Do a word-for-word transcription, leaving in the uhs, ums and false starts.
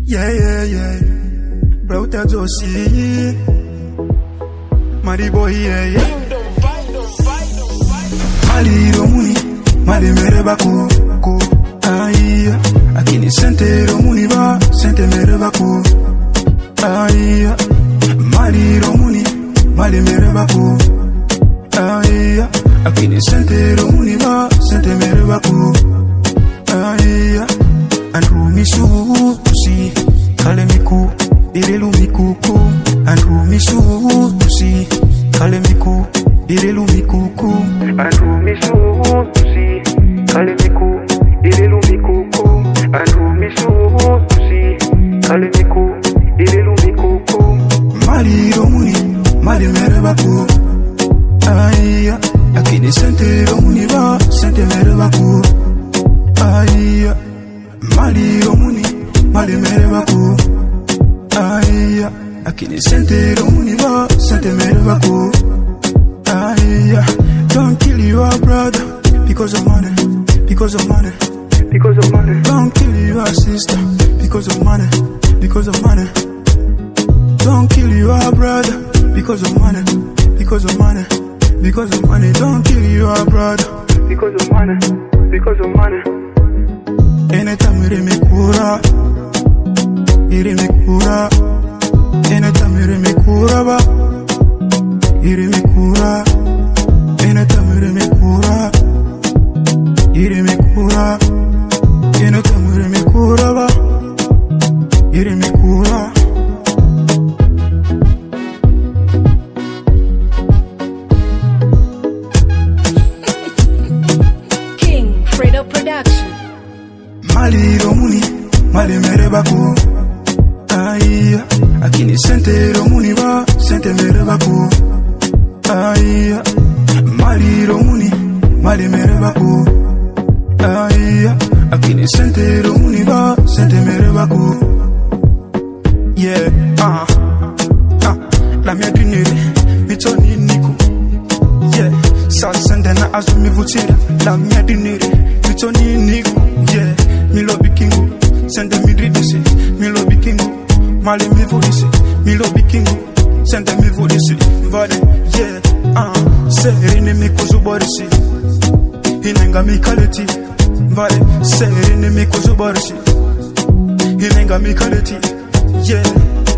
Yeah, yeah, yeah. Bro, that's all see. Mari boy, yeah, yeah. Mali romuni, mali mereba ku, ku. Aiya, akini sente romuni ba, sente mereba ku. Aiya, mali romuni, mali mereba ku. Aiya, akini sente romuni ba, sente mereba ku. Aiya, andru misu si, kale miku, irelu mikuku. Andru misu si, kale miku, irelu mikuku. Andru misu si, kale miku, irelu mikuku. Andru misu si, kale miku, irelu mikuku. Mali romuni, mali mereba ku. Aiya, akini sente romuni ba, sente mereba ku. Aiya, mali romuni, mali mereba ku. Aiya, akini sente romuni ba, sente mereba ku. Aiya, don't kill your brother because of money, because of money, because of money. Don't kill your sister because of money, because of money. Don't kill your brother because of money, because of money, because of money. Don't kill your brother because of money, because of money. Anytime you me kura, you me kura. Anytime you me kura ba, you me kura. Anytime you me kura, you me kura. Anytime you me kura ba, you me kura. King Fredo Production. Mali romuni, mali mereba ku. Aiya, akini sente romuni ba, sente mereba ku. Aiya, mali romuni, mali mereba ku. Aiya, akini sente romuni ba, sente mereba ku. Yeah, ah, uh, ah, la mia dinere, mitoni niku. Yeah, sa sende na azumi vutira, la mia dinere, mitoni niku. Yeah, mi lobby kingu, sende mi ridisi, mi lobby kingu. Mali mi vodisi, mi lobby kingu, sende mi vodisi. Vale, yeah, ah, uh, serini mi kuzuborisi, hinenga mi kaleti. Vale, serini mi kuzuborisi, hinenga mi kaleti. Yeah.